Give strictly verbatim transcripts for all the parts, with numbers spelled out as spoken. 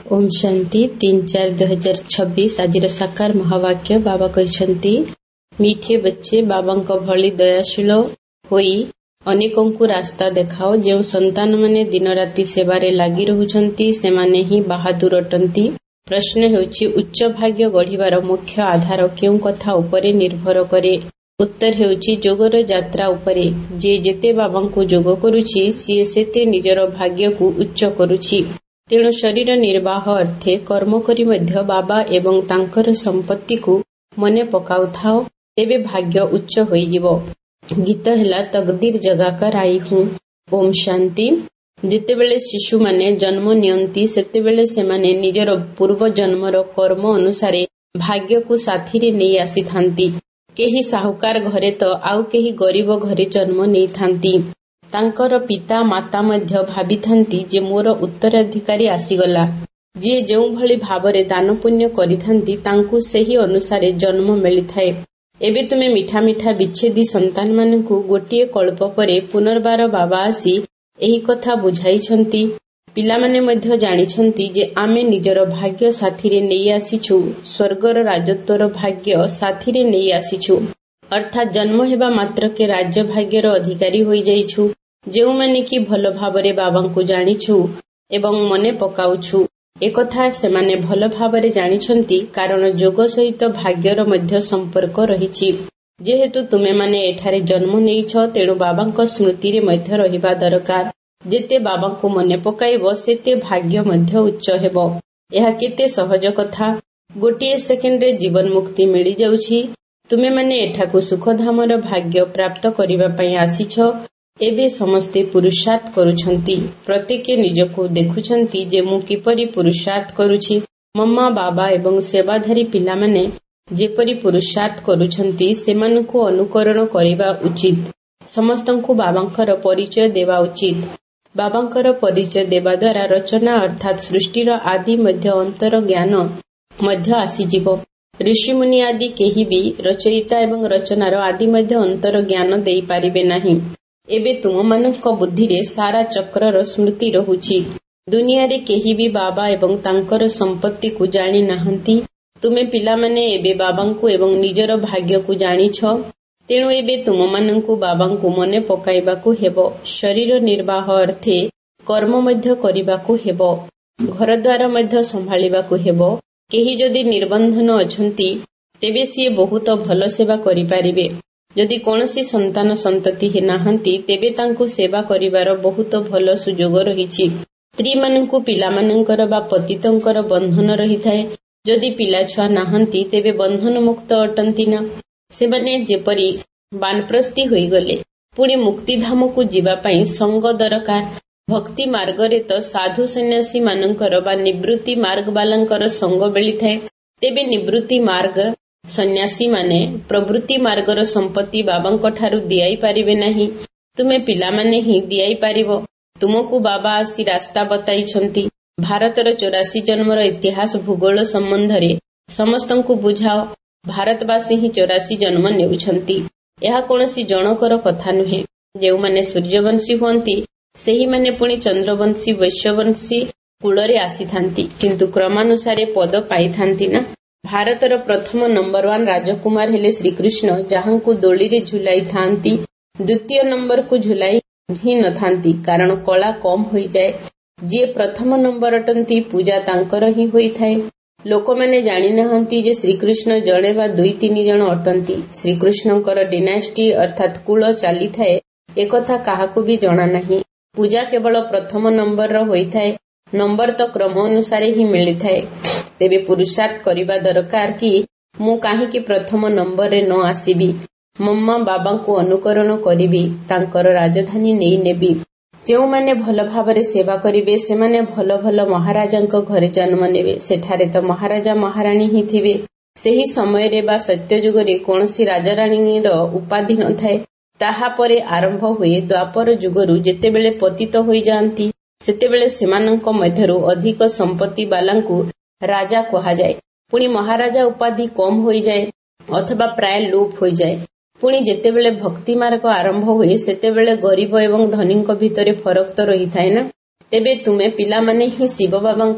ओम शांति तीन चार दो हजार छब्बीस आज साकार महावाक्य बाबा कहते मीठे बच्चे बाबा भली दयाशील होई अनेकों को रास्ता देखाओ। जो संतान माने दिन राति सेवारे लगी रहुछंती सेमाने ही बहादुर अटंती। प्रश्न हेउछि उच्च भाग्य गढ़िबार मुख्य आधार केउ कथा उपरे निर्भर करे। उत्तर हेउछि जोगर यात्रा उपरे। जे जेते बाबांकु जोग करुछि सिए सेते निजर भाग्य को उच्च करुछि। तेणु शरीर निर्वाह अर्थे कर्म करी मध्य बाबा एवं तांकर संपत्ति को मने पकाउथाओ तेबे भाग्य उच्च होइजिवो। गीत हेला तकदीर जगाकर आई हूँ। ओम शांति। जेतेबेले शिशु माने जन्म नियंती सेतेबेले सेमाने निजर पूर्व जन्मर कर्म अनुसारे भाग्य को साथी रे नहीं आसी थांती। केही साहुकार घरे तो आउ केही गरीब घरे जन्म नहीं थांती। तांकर पिता माता मध्य भाबी थांती जे मोर उत्तराधिकारी आसीगला। जे जो भली भावरे दान पुण्य करिथांती तांकु सेही अनुसारे जन्म मिलिथाए। एबे तुमे मिठा मिठा विच्छेदी संतान मानकु गोटिए कल्प परे पुनर्बार बाबा आसी एही कथा बुझाइछंती। पिलामाने मध्य जानिछंती जे आमे निजर भाग्य साथीरे नेई आसीछु। स्वर्गर राजत्वर भाग्य साथीरे नेई आसीछु। अर्थात जन्म हेबा मात्र के राज्य भाग्यर अधिकारी होई जाइछु। जेउ माने कि भल भावरे बाबांकु जानिछु एवं मने पकाउछु एकथा सेमाने भल भावरे जानिछंती। कारण जोग सहित भाग्यर मध्य संपर्क रहिछि। जेहेतु तुमे माने एठारे जन्म नेइछ तेणु बाबांक स्मृति रे मध्य रहिबा दरकार। जेते बाबांकु मने पकाइबो सेते भाग्य मध्य उच्च हेबो। एहा केते सहज कथा। गोटिए सेकेंड रे जीवन मुक्ति मिली जाउछि। तुमे माने एठाकु सुखधामर भाग्य प्राप्त करिबा पई आसीछ। एबे समस्ते पुरुषार्थ करुछंती। प्रत्येक निजको देखुछंती जे मु किपरि पुरुषार्थ करुछि। मम्मा बाबा एवं सेवाधारी पिलामाने जेपरि पुरुषार्थ करुछंती सेमानकु अनुकरण करिबा उचित। समस्तंकु बाबांकर परिचय देवा उचित। बाबांकर परिचय देवा द्वारा रचना अर्थात सृष्टिर आदि मध्य अंतर ज्ञान मध्य आसीजिवो। ऋषि मुनि आदि केही भी रचयिता एवं रचनार आदि मध्य अंतर ज्ञान देई पारिबे नाही। एबे तुम मानक बुद्धि रे सारा चक्रर स्मृति रहुछि। दुनिया रे केही भी बाबा एवं तांकर संपत्ति को जानी नाहंती। तुमे पिला माने एबे बाबांकु एवं निजर भाग्य को जानिछ। तेणु एबे तुम मानकु बाबांकु मने पकाइबाकु हेबो। शरीर निर्वाह अर्थे कर्म मध्य करिबाकु हेबो। घर द्वार मध्य संभाळिबाकु हेबो। केही जदि निर्बंधन अछंती तेबे सिए बहुत भल सेवा करि पारिबे। जदि कोनसी संतान संतति हे नाहंती तेबे तांकु सेवा करिवार बहुत भल सुजोग रहिछि। स्त्री मानकु पिला मानकर बा पतितंकर बंधन रहिथाए। जदि पिला छुआ नाहंती तेबे बंधन मुक्त अटंती ना। सेमाने जेपरि बानप्रस्थी होई गले पुणी मुक्तिधाम को जीवा पई संग दरकार। भक्ति मार्ग रे तो साधु सन्यासी मानकर बा निवृत्ति मार्ग बालंकर संग बेलिथाए। तेबे निवृत्ति मार्ग सन्यासी माने प्रवृत्ति मार्गर संपत्ति बाबांक ठारू दियाई पारिबे नाही। तुमे पिला माने ही दियाई पारिबो। तुमको बाबा आसी रास्ता बताइछंती। भारतर चौरासी जन्मर इतिहास भूगोल संबंधरे समस्तंकु बुझाओ। भारतवासी ही चौरासी जन्म नेउछंती। एहा कोनसी जनकर कथा नुहे। जेउ माने सूर्यवंशी हुअंती सेही माने पुणी चंद्रवंशी वैश्यवंशी कूलरे आसीथांती। किंतु क्रमानुसारे पद पाइथांती ना। भारतर प्रथम नंबर वन राजकुमार हेले श्रीकृष्ण जहांकु दोली रे झुलाई थांती। द्वितीय नंबर को झुलाई ही न थांती कारण कला कम होई जाए। जे प्रथम नंबर अटंती पूजा तांकर ही होई थाए। लोक माने जानि नहंती जे श्रीकृष्ण जणे बा दुई तीन जण अटंती। श्रीकृष्णकर डिनास्टी अर्थात कुल चाली थाए एकथा काहाकु भी जणा नाही। पूजा केवल प्रथम नंबर रो होई थाए। नंबर तो क्रम अनुसारे ही मिली थाए। तेबे पुरुषार्थ करिबा दरकार कि मु काहीकि प्रथम नंबर रे न आसीबी। मम्मा बाबा को अनुकरण करिबी। तांकर राजधानी नेई नेबी। जो माने भल भावरे सेवा करिबे सेमाने भल भल महाराजांक घरे जन्म नेबे। सेठारे तो महाराजा महाराणी ही थिबे। सेही समय रे बा सत्य युग रे कोनसी राजाराणी रो उपाधि न थाए। ताहा परे आरंभ हुए द्वापर युगरु जेतेबेले पतित होई जांती सेतेबेले सेमानंक मध्यरु अधिक संपत्ति बालांकु राजा कहा जाए। पुणी महाराजा उपाधि कम होई जाए अथवा प्राय लोप होई जाए। पुणी जेतेबेले भक्ति मार्ग आरंभ हुए सेतेबेले गरीब एवं धनींक भितरे फरक तो रही थाए ना। तेबे तुमे पिला माने ही शिव बाबांकु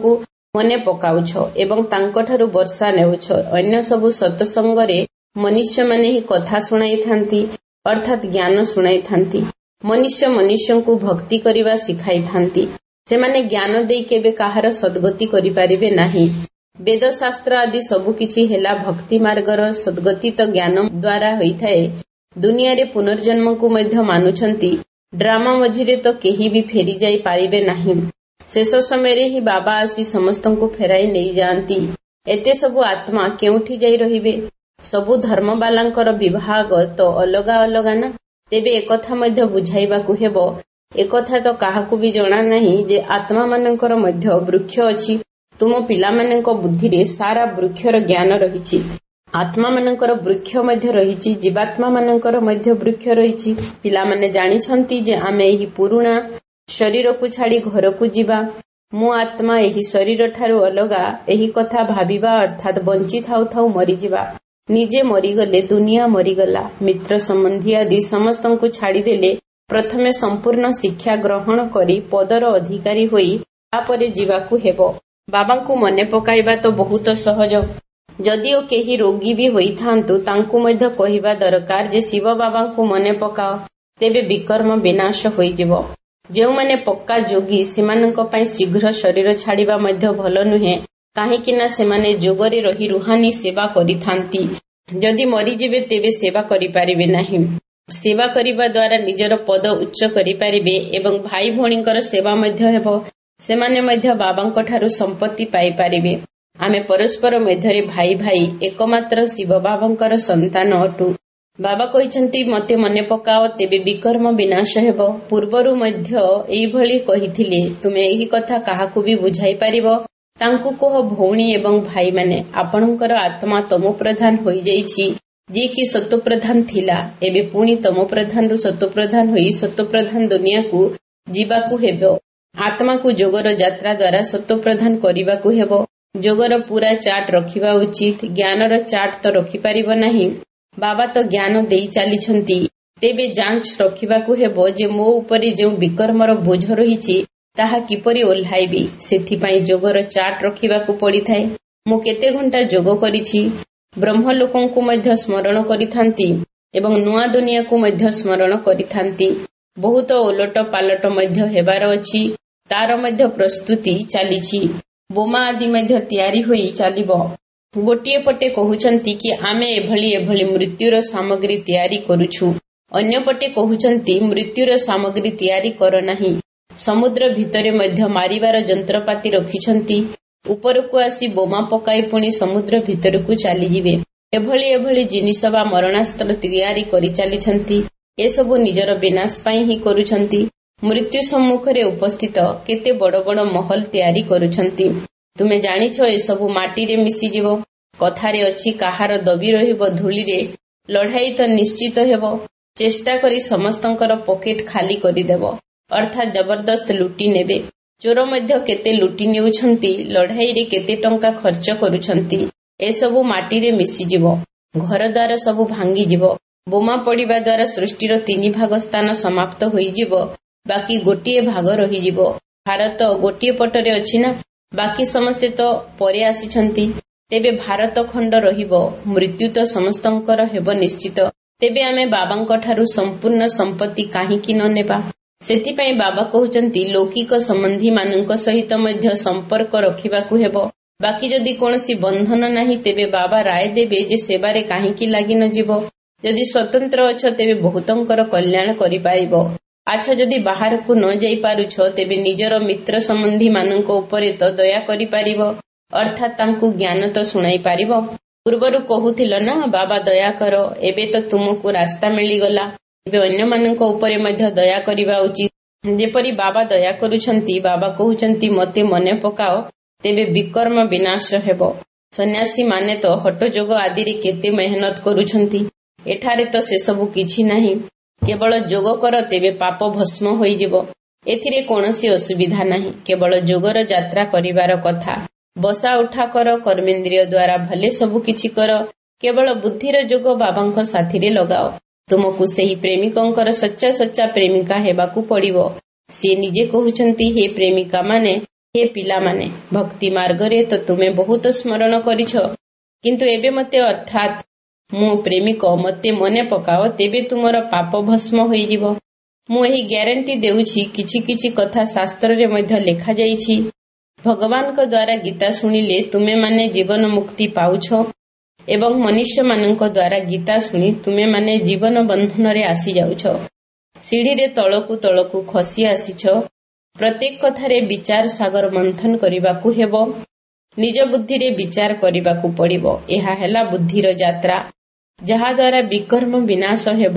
ମନେ ପକାଉଛ ଏବଂ ତାଙ୍କଠାରୁ ବର୍ଷା ନେଉଛ। ଅନ୍ୟ ସବୁ ସତ୍ସଙ୍ଗରେ ମନୁଷ୍ୟମାନେ ହିଁ କଥା ଶୁଣାଇଥାନ୍ତି, ଅର୍ଥାତ୍ ଜ୍ଞାନ ଶୁଣାଇଥାନ୍ତି। ମନୁଷ୍ୟ ମନୁଷ୍ୟଙ୍କୁ ଭକ୍ତି କରିବା ଶିଖାଇଥାନ୍ତି। ସେମାନେ ଜ୍ଞାନ ଦେଇ କେବେ କାହାର ସଦ୍ଗତି କରିପାରିବେ ନାହିଁ। ବେଦଶାସ୍ତ୍ର ଆଦି ସବୁକିଛି ହେଲା ଭକ୍ତି ମାର୍ଗର ସଦ୍ଗତି ତ ଜ୍ଞାନ ଦ୍ୱାରା ହୋଇଥାଏ। ଦୁନିଆରେ ପୁନର୍ଜନ୍ମକୁ ମଧ୍ୟ ମାନୁଛନ୍ତି। ଡ୍ରାମା ମଝିରେ ତ କେହି ବି ଫେରିଯାଇ ପାରିବେ ନାହିଁ। ଶେଷ ସମୟରେ ହିଁ ବାବା ଆସି ସମସ୍ତଙ୍କୁ ଫେରାଇ ନେଇଯାଆନ୍ତି। ଏତେ ସବୁ ଆତ୍ମା କେଉଁଠି ଯାଇ ରହିବେ? ସବୁ ଧର୍ମବାଲାଙ୍କର ବିଭାଗ ତ ଅଲଗା ଅଲଗା ନା। ତେବେ ଏକଥା ମଧ୍ୟ ବୁଝାଇବାକୁ ହେବ। ଏକଥା ତ କାହାକୁ ବି ଜଣା ନାହିଁ ଯେ ଆତ୍ମାମାନଙ୍କର ମଧ୍ୟ ବୃକ୍ଷ ଅଛି। ତୁମ ପିଲାମାନଙ୍କ ବୁଦ୍ଧିରେ ସାରା ବୃକ୍ଷର ଜ୍ଞାନ ରହିଛି। ଆତ୍ମାମାନଙ୍କର ବୃକ୍ଷ ମଧ୍ୟ ରହିଛି, ଜୀବାତ୍ମାମାନଙ୍କର ମଧ୍ୟ ବୃକ୍ଷ ରହିଛି। ପିଲାମାନେ ଜାଣିଛନ୍ତି ଯେ ଆମେ ଏହି ପୁରୁଣା ଶରୀରକୁ ଛାଡ଼ି ଘରକୁ ଯିବା। ମୁଁ ଆତ୍ମା ଏହି ଶରୀରଠାରୁ ଅଲଗା, ଏହି କଥା ଭାବିବା ଅର୍ଥାତ୍ ବଞ୍ଚି ଥାଉ ଥାଉ ମରିଯିବା। ନିଜେ ମରିଗଲେ ଦୁନିଆ ମରିଗଲା। ମିତ୍ର ସମ୍ବନ୍ଧୀ ଆଦି ସମସ୍ତଙ୍କୁ ଛାଡ଼ିଦେଲେ ପ୍ରଥମେ ସମ୍ପୂର୍ଣ୍ଣ ଶିକ୍ଷା ଗ୍ରହଣ କରି ପଦର ଅଧିକାରୀ ହୋଇ ତାପରେ ଯିବାକୁ ହେବ। ବାବାଙ୍କୁ ମନେ ପକାଇବା ତ ବହୁତ ସହଜ। ଯଦିଓ କେହି ରୋଗୀ ବି ହୋଇଥାନ୍ତୁ ତାଙ୍କୁ ମଧ୍ୟ କହିବା ଦରକାର ଯେ ଶିବ ବାବାଙ୍କୁ ମନେ ପକାଅ, ତେବେ ବିକର୍ମ ବିନାଶ ହୋଇଯିବ। ଯେଉଁମାନେ ପକ୍କା ଯୋଗୀ ସେମାନଙ୍କ ପାଇଁ ଶୀଘ୍ର ଶରୀର ଛାଡ଼ିବା ମଧ୍ୟ ଭଲ ନୁହେଁ, କାହିଁକି ନା ସେମାନେ ଯୋଗରେ ରହି ରୁହାନୀ ସେବା କରିଥାନ୍ତି। ଯଦି ମରିଯିବେ ତେବେ ସେବା କରିପାରିବେ ନାହିଁ। ସେବା କରିବା ଦ୍ୱାରା ନିଜର ପଦ ଉଚ୍ଚ କରିପାରିବେ ଏବଂ ଭାଇ ଭଉଣୀଙ୍କର ସେବା ମଧ୍ୟ ହେବ। ସେମାନେ ମଧ୍ୟ ବାବାଙ୍କ ଠାରୁ ସମ୍ପତ୍ତି ପାଇପାରିବେ। ଆମେ ପରସ୍ପର ମଧ୍ୟରେ ଭାଇ ଭାଇ ଏକମାତ୍ର ଶିବ ବାବାଙ୍କର ସନ୍ତାନ ଅଟୁ। ବାବା କହିଛନ୍ତି ମୋତେ ମନେ ପକାଅ, ତେବେ ବିକର୍ମ ବିନାଶ ହେବ। ପୂର୍ବରୁ ମଧ୍ୟ ଏଇଭଳି କହିଥିଲେ। ତୁମେ ଏହି କଥା କାହାକୁ ବି ବୁଝାଇ ପାରିବ? ତାଙ୍କୁ କହ, ଭଉଣୀ ଏବଂ ଭାଇମାନେ, ଆପଣଙ୍କର ଆତ୍ମା ତମୋପ୍ରଧାନ ହୋଇଯାଇଛି। ଯିଏକି ସତ୍ତ୍ୱପ୍ରଧାନ ଥିଲା, ଏବେ ପୁଣି ତମୋପ୍ରଧାନରୁ ସତ୍ତ୍ୱପ୍ରଧାନ ହୋଇ ସତ୍ତ୍ୱପ୍ରଧାନ ଦୁନିଆକୁ ଯିବାକୁ ହେବ। ଆତ୍ମାକୁ ଯୋଗର ଯାତ୍ରା ଦ୍ୱାରା ସତ୍ତ୍ୱପ୍ରଧାନ କରିବାକୁ ହେବ। ଯୋଗର ପୁରା ଚାର୍ଟ ରଖିବା ଉଚିତ। ଜ୍ଞାନର ଚାର୍ଟ ତ ରଖିପାରିବ ନାହିଁ। ବାବା ତ ଜ୍ଞାନ ଦେଇ ଚାଲିଛନ୍ତି। ତେବେ ଯାଞ୍ଚ ରଖିବାକୁ ହେବ ଯେ ମୋ ଉପରେ ଯେଉଁ ବିକର୍ମର ବୋଝ ରହିଛି ତାହା କିପରି ଓହ୍ଲାଇବି। ସେଥିପାଇଁ ଯୋଗର ଚାର୍ଟ ରଖିବାକୁ ପଡ଼ିଥାଏ। ମୁଁ କେତେ ଘଣ୍ଟା ଯୋଗ କରିଛି। ବ୍ରହ୍ମଲୋକଙ୍କୁ ମଧ୍ୟ ସ୍ମରଣ କରିଥାନ୍ତି ଏବଂ ନୂଆ ଦୁନିଆକୁ ମଧ୍ୟ ସ୍ମରଣ କରିଥାନ୍ତି। ବହୁତ ଓଲଟ ପାଲଟ ମଧ୍ୟ ହେବାର ଅଛି, ତାର ମଧ୍ୟ ପ୍ରସ୍ତୁତି ଚାଲିଛି। ବୋମା ଆଦି ମଧ୍ୟ ତିଆରି ହୋଇ ଚାଲିବ। ଗୋଟିଏ ପଟେ କହୁଛନ୍ତି କି ଆମେ ଏଭଳି ଏଭଳି ମୃତ୍ୟୁର ସାମଗ୍ରୀ ତିଆରି କରୁଛୁ, ଅନ୍ୟପଟେ କହୁଛନ୍ତି ମୃତ୍ୟୁର ସାମଗ୍ରୀ ତିଆରି କର ନାହିଁ। ସମୁଦ୍ର ଭିତରେ ମଧ୍ୟ ମାରିବାର ଯନ୍ତ୍ରପାତି ରଖିଛନ୍ତି। ଉପରକୁ ଆସି ବୋମା ପକାଇ ପୁଣି ସମୁଦ୍ର ଭିତରକୁ ଚାଲିଯିବେ। ଏଭଳି ଏଭଳି ଜିନିଷ ବା ମରଣାସ୍ତ୍ର ତିଆରି କରି ଚାଲିଛନ୍ତି। ଏସବୁ ନିଜର ବିନାଶ ପାଇଁ ହିଁ କରୁଛନ୍ତି। ମୃତ୍ୟୁ ସମ୍ମୁଖରେ ଉପସ୍ଥିତ କେତେ ବଡ଼ ବଡ଼ ମହଲ ତିଆରି କରୁଛନ୍ତି। ତୁମେ ଜାଣିଛ ଏସବୁ ମାଟିରେ ମିଶିଯିବ। କଥାରେ ଅଛି, କାହାର ଦବି ରହିବ ଧୂଳିରେ, ଲଢ଼ାଇ ତ ନିଶ୍ଚିତ ହେବ। ଚେଷ୍ଟା କରି ସମସ୍ତଙ୍କର ପକେଟ ଖାଲି କରିଦେବ, ଅର୍ଥାତ୍ ଜବରଦସ୍ତ ଲୁଟି ନେବେ। ଚୋର ମଧ୍ୟ କେତେ ଲୁଟି ନେଉଛନ୍ତି, ଲଢ଼ାଇରେ କେତେ ଟଙ୍କା ଖର୍ଚ୍ଚ କରୁଛନ୍ତି। ଏସବୁ ମାଟିରେ ମିଶିଯିବ। ଘରଦ୍ୱାର ସବୁ ଭାଙ୍ଗିଯିବ। ବୋମା ପଡ଼ିବା ଦ୍ୱାରା ସୃଷ୍ଟିର ତିନି ଭାଗ ସ୍ଥାନ ସମାପ୍ତ ହୋଇଯିବ, ବାକି ଗୋଟିଏ ଭାଗ ରହିଯିବ। ଭାରତ ଗୋଟିଏ ପଟରେ ଅଛି ନା, ବାକି ସମସ୍ତେ ତ ପରେ ଆସିଛନ୍ତି। ତେବେ ଭାରତ ଖଣ୍ଡ ରହିବ। ମୃତ୍ୟୁ ତ ସମସ୍ତଙ୍କର ହେବ ନିଶ୍ଚିତ। ତେବେ ଆମେ ବାବାଙ୍କ ଠାରୁ ସମ୍ପୂର୍ଣ୍ଣ ସମ୍ପତ୍ତି କାହିଁକି ନ ନେବା? ସେଥିପାଇଁ ବାବା କହୁଛନ୍ତି ଲୌକିକ ସମ୍ବନ୍ଧୀ ମାନଙ୍କ ସହିତ ମଧ୍ୟ ସମ୍ପର୍କ ରଖିବାକୁ ହେବ। ବାକି ଯଦି କୌଣସି ବନ୍ଧନ ନାହିଁ ତେବେ ବାବା ରାୟ ଦେବେ ଯେ ସେବାରେ କାହିଁକି ଲାଗି ନ ଯିବ। ଯଦି ସ୍ୱତନ୍ତ୍ର ଅଛ ତେବେ ବହୁତଙ୍କର କଲ୍ୟାଣ କରିପାରିବ। ଆଚ୍ଛା, ଯଦି ବାହାରକୁ ନ ଯାଇ ପାରୁଛ ତେବେ ନିଜର ମିତ୍ର ସମ୍ବନ୍ଧୀ ମାନଙ୍କ ଉପରେ ତ ଦୟା କରିପାରିବ, ଅର୍ଥାତ୍ ତାଙ୍କୁ ଜ୍ଞାନ ତ ଶୁଣାଇ ପାରିବ। ପୂର୍ବରୁ କହୁଥିଲ ନା ବାବା ଦୟା କର, ଏବେ ତ ତୁମକୁ ରାସ୍ତା ମିଳିଗଲା। ଏବେ ଅନ୍ୟମାନଙ୍କ ଉପରେ ମଧ୍ୟ ଦୟା କରିବା ଉଚିତ। ଯେପରି ବାବା ଦୟା କରୁଛନ୍ତି। ବାବା କହୁଛନ୍ତି ମୋତେ ମନେ ପକାଅ, ତେବେ ବିକର୍ମ ବିନାଶ ହେବ। ସନ୍ନ୍ୟାସୀ ମାନେ ତ ହଠଯୋଗ ଆଦିରେ କେତେ ମେହନତ କରୁଛନ୍ତି। ଏଠାରେ ତ ସେସବୁ କିଛି ନାହିଁ। କେବଳ ଯୋଗ କର, ତେବେ ପାପ ଭସ୍ମ ହୋଇଯିବ। ଏଥିରେ କୌଣସି ଅସୁବିଧା ନାହିଁ। କେବଳ ଯୋଗର ଯାତ୍ରା କରିବାର କଥା। ବସା ଉଠା କର, କର୍ମେନ୍ଦ୍ରିୟ ଦ୍ୱାରା ଭଲେ ସବୁ କିଛି କର। କେବଳ ବୁଦ୍ଧିର ଯୋଗ ବାବାଙ୍କ ସାଥିରେ ଲଗାଅ। ତୁମକୁ ସେହି ପ୍ରେମିକଙ୍କର ସଚ୍ଚା ସଚ୍ଚା ପ୍ରେମିକା ହେବାକୁ ପଡ଼ିବ। ସେ ନିଜେ କହୁଛନ୍ତି, ହେ ପ୍ରେମିକା ମାନେ, हे ପିଲାମାନେ, ଭକ୍ତି ମାର୍ଗରେ ତ ତୁମେ ବହୁତ ସ୍ମରଣ କରିଛ, କିନ୍ତୁ ଏବେ ମୋତେ ଅର୍ଥାତ୍ ମୁଁ ପ୍ରେମିକ ମୋତେ ମନେ ପକାଅ, ତେବେ ତୁମର ପାପ ଭସ୍ମ ହୋଇଯିବ। ମୁଁ ଏହି ଗ୍ୟାରେଣ୍ଟି ଦେଉଛି, କିଛି କିଛି କଥା ଶାସ୍ତ୍ରରେ ମଧ୍ୟ ଲେଖାଯାଇଛି। ଭଗବାନଙ୍କ ଦ୍ୱାରା ଗୀତା ଶୁଣିଲେ ତୁମେମାନେ ଜୀବନ ମୁକ୍ତି ପାଉଛ ଏବଂ ମନୁଷ୍ୟମାନଙ୍କ ଦ୍ୱାରା ଗୀତା ଶୁଣି ତୁମେମାନେ ଜୀବନ ବନ୍ଧନରେ ଆସିଯାଉଛ। ସିଢ଼ିରେ ତଳକୁ ତଳକୁ ଖସି ଆସିଛ। ପ୍ରତ୍ୟେକ କଥାରେ ବିଚାର ସାଗର ମନ୍ଥନ କରିବାକୁ ହେବ। ନିଜ ବୁଦ୍ଧିରେ ବିଚାର କରିବାକୁ ପଡ଼ିବ। ଏହା ହେଲା ବୁଦ୍ଧିର ଯାତ୍ରା, ଯାହାଦ୍ୱାରା ବିକର୍ମ ବିନାଶ ହେବ।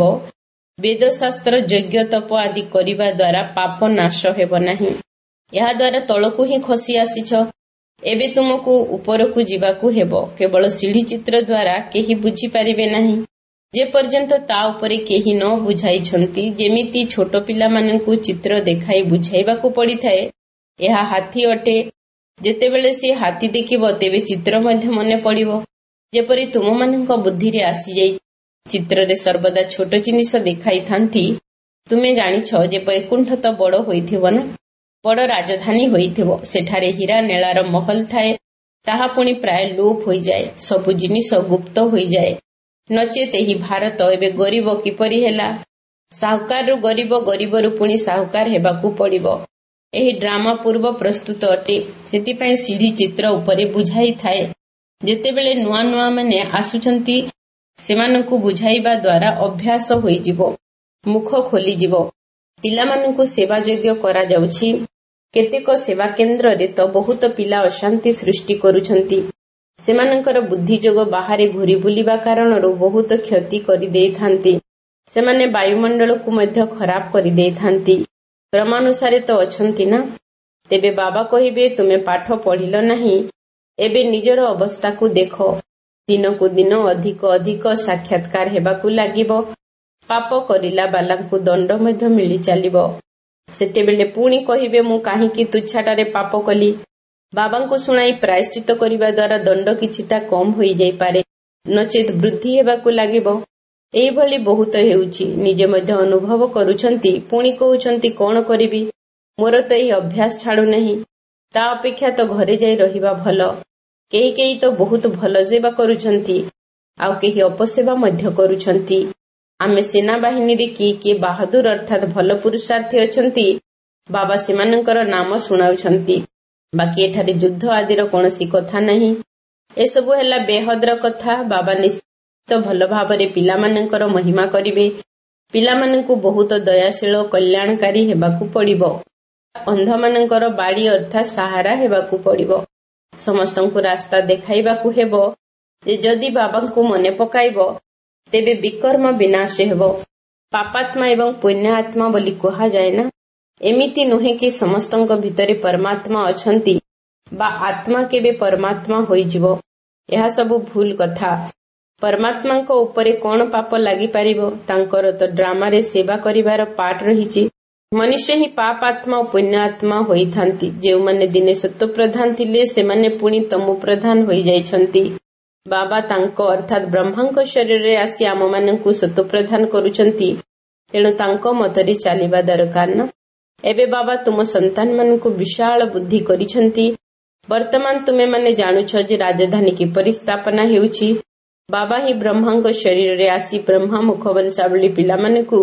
ବେଦଶାସ୍ତ୍ର ଯଜ୍ଞ ତପ ଆଦି କରିବା ଦ୍ୱାରା ପାପ ନାଶ ହେବ ନାହିଁ। ଏହାଦ୍ୱାରା ତଳକୁ ହିଁ ଖସି ଆସିଛ। ଏବେ ତୁମକୁ ଉପରକୁ ଯିବାକୁ ହେବ। କେବଳ ସିଢ଼ି ଚିତ୍ର ଦ୍ୱାରା କେହି ବୁଝିପାରିବେ ନାହିଁ, ଯେପର୍ଯ୍ୟନ୍ତ ତା ଉପରେ କେହି ନ ବୁଝାଇଛନ୍ତି। ଯେମିତି ଛୋଟ ପିଲାମାନଙ୍କୁ ଚିତ୍ର ଦେଖାଇ ବୁଝାଇବାକୁ ପଡ଼ିଥାଏ। ଏହା ହାତୀ ଅଟେ। ଯେତେବେଳେ ସେ ହାତୀ ଦେଖିବ, ତେବେ ଚିତ୍ର ମଧ୍ୟ ମନେ ପଡ଼ିବ। ଯେପରି ତୁମମାନଙ୍କ ବୁଦ୍ଧିରେ ଆସିଯାଇ ଚିତ୍ରରେ ସର୍ବଦା ଛୋଟ ଜିନିଷ ଦେଖାଇଥାନ୍ତି। ତୁମେ ଜାଣିଛ ଯେ ବୈକୁଣ୍ଠ ତ ବଡ଼ ହୋଇଥିବ ନା, ବଡ଼ ରାଜଧାନୀ ହୋଇଥିବ। ସେଠାରେ ହୀରା ନୀଳାର ମହଲ ଥାଏ। ତାହା ପୁଣି ପ୍ରାୟ ଲୋପ ହୋଇଯାଏ। ସବୁ ଜିନିଷ ଗୁପ୍ତ ହୋଇଯାଏ। ନଚେତ୍ ଏହି ଭାରତ ଏବେ ଗରିବ କିପରି ହେଲା? ସାହୁକାରରୁ ଗରିବ, ଗରିବରୁ ପୁଣି ସାହୁକାର ହେବାକୁ ପଡ଼ିବ। ଏହି ଡ୍ରାମା ପୂର୍ବ ପ୍ରସ୍ତୁତ ଅଟେ। ସେଥିପାଇଁ ସିଢ଼ି ଚିତ୍ର ଉପରେ ବୁଝାଇଥାଏ। ଯେତେବେଳେ ନୂଆ ନୂଆ ମାନେ ଆସୁଛନ୍ତି, ସେମାନଙ୍କୁ ବୁଝାଇବା ଦ୍ୱାରା ଅଭ୍ୟାସ ହୋଇଯିବ, ମୁଖ ଖୋଲିଯିବ। ପିଲାମାନଙ୍କୁ ସେବା ଯୋଗ୍ୟ କରାଯାଉଛି। କେତେକ ସେବା କେନ୍ଦ୍ରରେ ତ ବହୁତ ପିଲା ଅଶାନ୍ତି ସୃଷ୍ଟି କରୁଛନ୍ତି। ସେମାନଙ୍କର ବୁଦ୍ଧି ଯୋଗ ବାହାରେ ଘୁରି ବୁଲିବା କାରଣରୁ ବହୁତ କ୍ଷତି କରିଦେଇଥାନ୍ତି। ସେମାନେ ବାୟୁମଣ୍ଡଳକୁ ମଧ୍ୟ ଖରାପ କରିଦେଇଥାନ୍ତି। କ୍ରମାନୁସାରେ ତ ଅଛନ୍ତି ନା। ତେବେ ବାବା କହିବେ, ତୁମେ ପାଠ ପଢ଼ିଲ ନାହିଁ, ଏବେ ନିଜର ଅବସ୍ଥାକୁ ଦେଖ। ଦିନକୁ ଦିନ ଅଧିକ ଅଧିକ ସାକ୍ଷାତକାର ହେବାକୁ ଲାଗିବ। ପାପ କରିଲା ବାଲାଙ୍କୁ ଦଣ୍ଡ ମଧ୍ୟ ମିଳି ଚାଲିବ। ସେତେବେଳେ ପୁଣି କହିବେ, ମୁଁ କାହିଁକି ତୁଚ୍ଛାଟାରେ ପାପ କଲି। ବାବାଙ୍କୁ ଶୁଣାଇ ପ୍ରାୟଶ୍ଚିତ କରିବା ଦ୍ୱାରା ଦଣ୍ଡ କିଛିଟା କମ୍ ହୋଇଯାଇପାରେ, ନଚେତ୍ ବୃଦ୍ଧି ହେବାକୁ ଲାଗିବ। ଏହିଭଳି ବହୁତ ହେଉଛି। ନିଜେ ମଧ୍ୟ ଅନୁଭବ କରୁଛନ୍ତି। ପୁଣି କହୁଛନ୍ତି, କ'ଣ କରିବି, ମୋର ତ ଏହି ଅଭ୍ୟାସ ଛାଡ଼ୁନାହିଁ। ତା ଅପେକ୍ଷା ତ ଘରେ ଯାଇ ରହିବା ଭଲ। କେହି କେହି ତ ବହୁତ ଭଲ ସେବା କରୁଛନ୍ତି, ଆଉ କେହି ଅପସେବା ମଧ୍ୟ କରୁଛନ୍ତି। ଆମେ ସେନାବାହିନୀରେ କିଏ କିଏ ବାହାଦୁର ଅର୍ଥାତ୍ ଭଲ ପୁରୁଷାର୍ଥୀ ଅଛନ୍ତି, ବାବା ସେମାନଙ୍କର ନାମ ଶୁଣାଉଛନ୍ତି। ବାକି ଏଠାରେ ଯୁଦ୍ଧ ଆଦିର କୌଣସି କଥା ନାହିଁ। ଏସବୁ ହେଲା ବେହଦର କଥା। ବାବା ନିଶ୍ଚିତ ଭଲ ଭାବରେ ପିଲାମାନଙ୍କର ମହିମା କରିବେ। ପିଲାମାନଙ୍କୁ ବହୁତ ଦୟାଶୀଳ କଲ୍ୟାଣକାରୀ ହେବାକୁ ପଡ଼ିବ। ଅନ୍ଧମାନଙ୍କର ବାଡ଼ି ଅର୍ଥାତ୍ ସାହାରା ହେବାକୁ ପଡ଼ିବ। ସମସ୍ତଙ୍କୁ ରାସ୍ତା ଦେଖାଇବାକୁ ହେବ ଯେ ଯଦି ବାବାଙ୍କୁ ମନେ ପକାଇବ, ତେବେ ବିକର୍ମ ବିନାଶ ହେବ। ପାପାତ୍ମା ଏବଂ ପୁଣ୍ୟ ଆତ୍ମା ବୋଲି କୁହାଯାଏ ନା। ଏମିତି ନୁହେଁ କି ସମସ୍ତଙ୍କ ଭିତରେ ପରମାତ୍ମା ଅଛନ୍ତି ବା ଆତ୍ମା କେବେ ପରମାତ୍ମା ହୋଇଯିବ। ଏହା ସବୁ ଭୁଲ କଥା। ପରମାତ୍ମାଙ୍କ ଉପରେ କ'ଣ ପାପ ଲାଗିପାରିବ? ତାଙ୍କର ତ ଡ୍ରାମାରେ ସେବା କରିବାର ପାଠ ରହିଛି। ମନୁଷ୍ୟ ହିଁ ପାପ ଆତ୍ମା ଓ ପୁଣ୍ୟ ଆତ୍ମା ହୋଇଥାନ୍ତି। ଯେଉଁମାନେ ଦିନେ ସତ୍ତ୍ୱ ପ୍ରଧାନ ଥିଲେ, ସେମାନେ ପୁଣି ତମୁ ପ୍ରଧାନ ହୋଇଯାଇଛନ୍ତି। ବାବା ତାଙ୍କ ଅର୍ଥାତ୍ ବ୍ରହ୍ମାଙ୍କ ଶରୀରରେ ଆସି ଆମମାନଙ୍କୁ ସତ୍ତ୍ୱ ପ୍ରଦାନ କରୁଛନ୍ତି। ତେଣୁ ତାଙ୍କ ମତରେ ଚାଲିବା ଦରକାର ନା। ଏବେ ବାବା ତୁମ ସନ୍ତାନମାନଙ୍କୁ ବିଶାଳ ବୁଦ୍ଧି କରିଛନ୍ତି। ବର୍ତ୍ତମାନ ତୁମେମାନେ ଜାଣୁଛ ଯେ ରାଜଧାନୀ କିପରି ସ୍ଥାପନା ହେଉଛି। ବାବା ହିଁ ବ୍ରହ୍ମାଙ୍କ ଶରୀରରେ ଆସି ବ୍ରହ୍ମା ମୁଖବଂଶାବଳୀ ପିଲାମାନଙ୍କୁ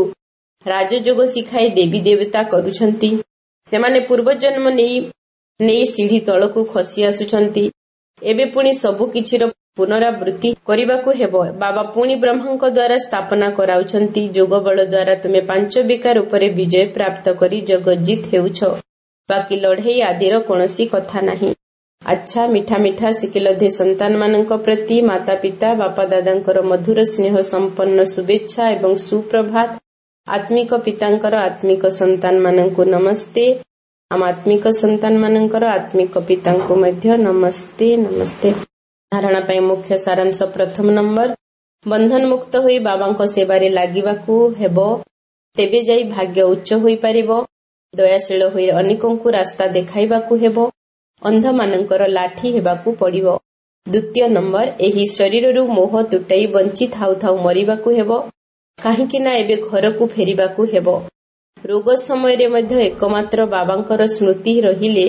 ରାଜଯୋଗ ଶିଖାଇ ଦେବୀ ଦେବତା କରୁଛନ୍ତି। ସେମାନେ ପୂର୍ବଜନ୍ମ ନେଇ ନେଇ ସିଢ଼ି ତଳକୁ ଖସି ଆସୁଛନ୍ତି। ଏବେ ପୁଣି ସବୁ କିଛିର ପୁନରାବୃତ୍ତି କରିବାକୁ ହେବ। ବାବା ପୁଣି ବ୍ରହ୍ମାଙ୍କ ଦ୍ୱାରା ସ୍ଥାପନା କରାଉଛନ୍ତି। ଯୋଗ ବଳ ଦ୍ୱାରା ତୁମେ ପାଞ୍ଚ ବିକାର ଉପରେ ବିଜୟ ପ୍ରାପ୍ତ କରି ଜଗଜିତ ହେଉଛ। ବାକି ଲଢ଼େଇ ଆଦିର କୌଣସି କଥା ନାହିଁ। ଆଚ୍ଛା, ମିଠା ମିଠା ଶିକିଲଧେ ସନ୍ତାନମାନଙ୍କ ପ୍ରତି ମାତା ପିତା ବାପା ଦାଦାଙ୍କର ମଧୁର ସ୍ନେହ ସମ୍ପନ୍ନ ଶୁଭେଚ୍ଛା ଏବଂ ସୁପ୍ରଭାତ। ଆତ୍ମିକ ପିତାଙ୍କର ଆତ୍ମିକ ସନ୍ତାନମାନଙ୍କୁ ନମସ୍ତେ। ଆମ ଆତ୍ମିକ ସନ୍ତାନମାନଙ୍କର ଆତ୍ମିକ ପିତାଙ୍କୁ ମଧ୍ୟ ନମସ୍ତେ ନମସ୍ତେ। ଧାରଣା ପାଇଁ ମୁଖ୍ୟ ସାରାଂଶ ପ୍ରଥମ ନମ୍ବର, ବନ୍ଧନ ମୁକ୍ତ ହୋଇ ବାବାଙ୍କ ସେବାରେ ଲାଗିବାକୁ ହେବ। ତେବେ ଯାଇ ଭାଗ୍ୟ ଉଚ୍ଚ ହୋଇପାରିବ। ଦୟାଶୀଳ ହୋଇ ଅନେକଙ୍କୁ ରାସ୍ତା ଦେଖାଇବାକୁ ହେବ। ଅନ୍ଧମାନଙ୍କର ଲାଠି ହେବାକୁ ପଡ଼ିବ। ଦ୍ୱିତୀୟ ନମ୍ବର, ଏହି ଶରୀରରୁ ମୋହ ତୁଟାଇ ବଞ୍ଚି ଥାଉ ଥାଉ ମରିବାକୁ ହେବ। କାହିଁକି ନା ଏବେ ଘରକୁ ଫେରିବାକୁ ହେବ। ରୋଗ ସମୟରେ ମଧ୍ୟ ଏକମାତ୍ର ବାବାଙ୍କର ସ୍ମୃତି ରହିଲେ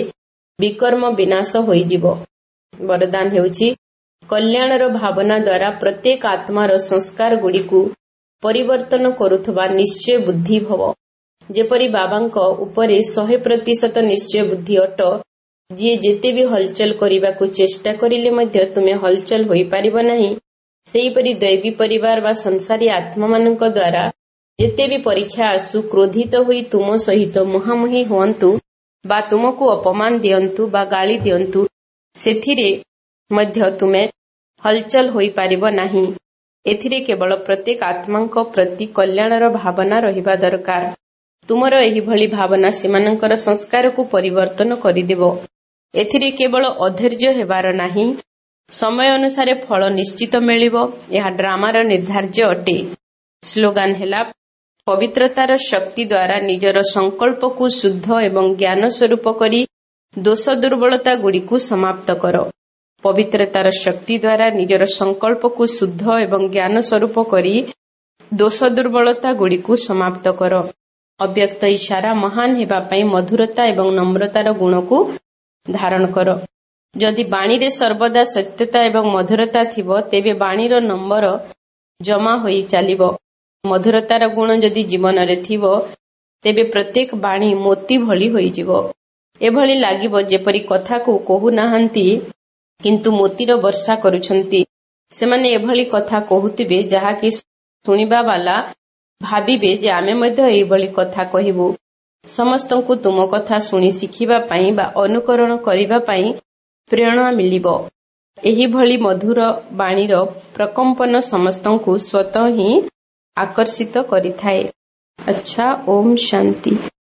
ବିକର୍ମ ବିନାଶ ହୋଇଯିବ। ବରଦାନ ହେଉଛି କଲ୍ୟାଣର ଭାବନା ଦ୍ୱାରା ପ୍ରତ୍ୟେକ ଆତ୍ମାର ସଂସ୍କାର ଗୁଡ଼ିକୁ ପରିବର୍ତ୍ତନ କରୁଥିବା ନିଶ୍ଚୟ ବୁଦ୍ଧି ଭବ। ଯେପରି ବାବାଙ୍କ ଉପରେ ଶହେ ପ୍ରତିଶତ ନିଶ୍ଚୟ ବୁଦ୍ଧି ଅଟ, ଯିଏ ଯେତେ ବି ହଲଚଲ କରିବାକୁ ଚେଷ୍ଟା କରିଲେ ମଧ୍ୟ ତୁମେ ହଲଚଲ ହୋଇପାରିବ ନାହିଁ। ସେହିପରି ଦୈବୀ ପରିବାର ବା ସଂସାରୀ ଆତ୍ମାମାନଙ୍କ ଦ୍ୱାରା ଯେତେ ବି ପରୀକ୍ଷା ଆସୁ, କ୍ରୋଧିତ ହୋଇ ତୁମ ସହିତ ମୁହାଁମୁହିଁ ହୁଅନ୍ତୁ ବା ତୁମକୁ ଅପମାନ ଦିଅନ୍ତୁ ବା ଗାଳି ଦିଅନ୍ତୁ, ସେଥିରେ ମଧ୍ୟ ତୁମେ ହଲଚଲ ହୋଇପାରିବ ନାହିଁ। ଏଥିରେ କେବଳ ପ୍ରତ୍ୟେକ ଆତ୍ମାଙ୍କ ପ୍ରତି କଲ୍ୟାଣର ଭାବନା ରହିବା ଦରକାର। ତୁମର ଏହିଭଳି ଭାବନା ସେମାନଙ୍କର ସଂସ୍କାରକୁ ପରିବର୍ତ୍ତନ କରିଦେବ। ଏଥିରେ କେବଳ ଅଧୈର୍ଯ୍ୟ ହେବାର ନାହିଁ। ସମୟ ଅନୁସାରେ ଫଳ ନିଶ୍ଚିତ ମିଳିବ। ଏହା ଡ୍ରାମାର ନିର୍ଦ୍ଧାର୍ଯ୍ୟ ଅଟେ। ସ୍ଲୋଗାନ ହେଲା, ପବିତ୍ରତାର ଶକ୍ତି ଦ୍ୱାରା ନିଜର ସଂକଳ୍ପକୁ ଶୁଦ୍ଧ ଏବଂ ଜ୍ଞାନ ସ୍ୱରୂପ କରି ଦୋଷ ଦୁର୍ବଳତା ଗୁଡ଼ିକୁ ସମାପ୍ତ କର। ପବିତ୍ରତାର ଶକ୍ତି ଦ୍ୱାରା ନିଜର ସଂକଳ୍ପକୁ ଶୁଦ୍ଧ ଏବଂ ଜ୍ଞାନ ସ୍ୱରୂପ କରି ଦୋଷ ଦୁର୍ବଳତା ଗୁଡ଼ିକୁ ସମାପ୍ତ କର। ଅବ୍ୟକ୍ତ ଇଶାରା ମହାନ ହେବା ପାଇଁ ମଧୁରତା ଏବଂ ନମ୍ରତାର ଗୁଣକୁ ଧାରଣ କର। ଯଦି ବାଣୀରେ ସର୍ବଦା ସତ୍ୟତା ଏବଂ ମଧୁରତା ଥିବ, ତେବେ ବାଣୀର ନମ୍ବର ଜମା ହୋଇ ଚାଲିବ। ମଧୁରତାର ଗୁଣ ଯଦି ଜୀବନରେ ଥିବ, ତେବେ ପ୍ରତ୍ୟେକ ବାଣୀ ମୋତି ଭଳି ହୋଇଯିବ। ଏଭଳି ଲାଗିବ ଯେପରି କଥାକୁ କହୁନାହାନ୍ତି କିନ୍ତୁ ମୋତିର ବର୍ଷା କରୁଛନ୍ତି। ସେମାନେ ଏଭଳି କଥା କହୁଥିବେ ଯାହାକି ଶୁଣିବା ବାଲା ଭାବିବେ ଯେ ଆମେ ମଧ୍ୟ ଏହିଭଳି କଥା କହିବୁ। ସମସ୍ତଙ୍କୁ ତୁମ କଥା ଶୁଣି ଶିଖିବା ପାଇଁ ବା ଅନୁକରଣ କରିବା ପାଇଁ ପ୍ରେରଣା ମିଳିବ। ଏହିଭଳି ମଧୁର ବାଣୀର ପ୍ରକମ୍ପନ ସମସ୍ତଙ୍କୁ ସ୍ୱତଃ ହିଁ ଆକର୍ଷିତ କରିଥାଏ। ଆଚ୍ଛା, ଓମ୍ ଶାନ୍ତି।